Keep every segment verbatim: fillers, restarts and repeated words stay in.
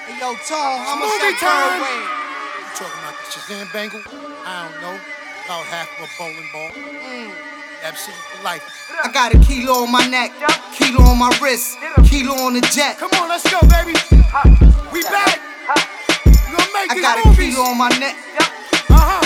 Hey, yo, Tone, how much Movie that time. bird weigh? You talking about the Shazam bangle? I don't know. About half of a bowling ball. Mm. Absolute for life. I got a kilo on my neck, kilo on my wrist, kilo on the jet. Come on, let's go, baby. We back. You gonna make I these got a movies. kilo on my neck. Uh-huh.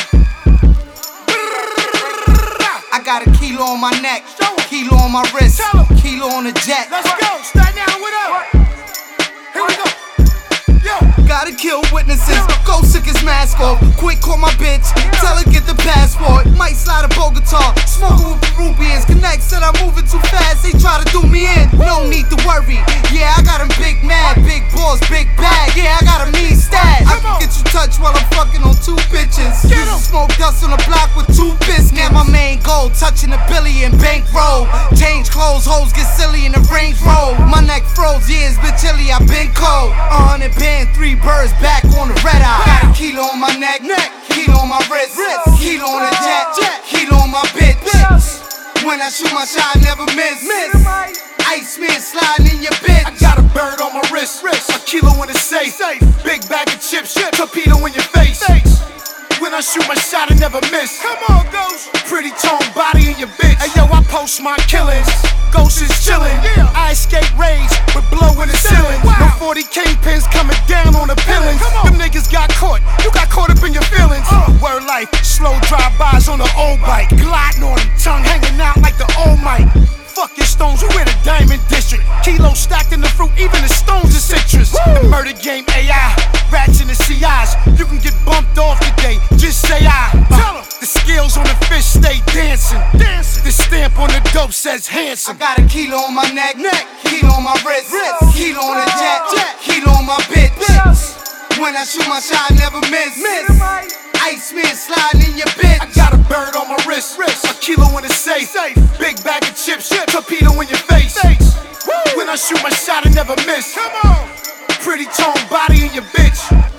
I got a kilo on my neck, Show 'em. kilo on my wrist, Tell 'em. kilo on the jet. Let's go. Start now. What up? Here we go. Yo. Gotta kill witnesses, go sick his mask off. Quick, call my bitch, tell her get the passport. Might slide a Bogota, smoking with Peruvians. Connect said I'm moving too fast, they try to do me in. No need to worry, yeah, I got him big mad, big balls, big bag. Yeah, I got a mean stash. I can get you touched while I'm fucking on two bitches. Used to smoke dust on the block with two biscuits. Now my main goal, touching a billion bankroll. Change clothes, hoes get silly in the Range Road. My neck froze, yeah, it's been chilly, I been cold. A hundred band, three birds back on the red eye. Got a kilo on my neck, kilo on my wrist, kilo on the jet, kilo on my bitch. When I shoot my shot, I never miss. Iceman sliding in your bitch. I got a bird on my wrist, a kilo in the safe, big bag of chips, torpedo in your face. When I shoot my shot, I never miss. Come on, Ghost. Pretty tone body in your bitch. Hey yo, I post my killings. Ghost is chillin'. I escape rage with blow in the ceiling. No forty kingpins coming down on the pillings. Them niggas got caught. You got caught up in your feelings. Word life, slow drive-bys on the old bike. Gliding on them, tongue hanging out like the old mic. Fuck your stones, we in the Diamond District. Kilos stacked in the fruit, even the stones is citrus. The murder game A I, rats in the C Is. You can get bumped off today, just say I. Uh, the skills on the fish stay dancing. dancing. The stamp on the dope says handsome. I got a kilo on my neck, kilo on my wrist, kilo on the jet, kilo on my bitch. When I shoot my shot, I never miss. Iceman sliding in your bitch. I got a bird on my wrist, a kilo in the safe, big bag of chips, torpedo in your face. When I shoot my shot, I never miss. Come on, pretty tone body in your bitch.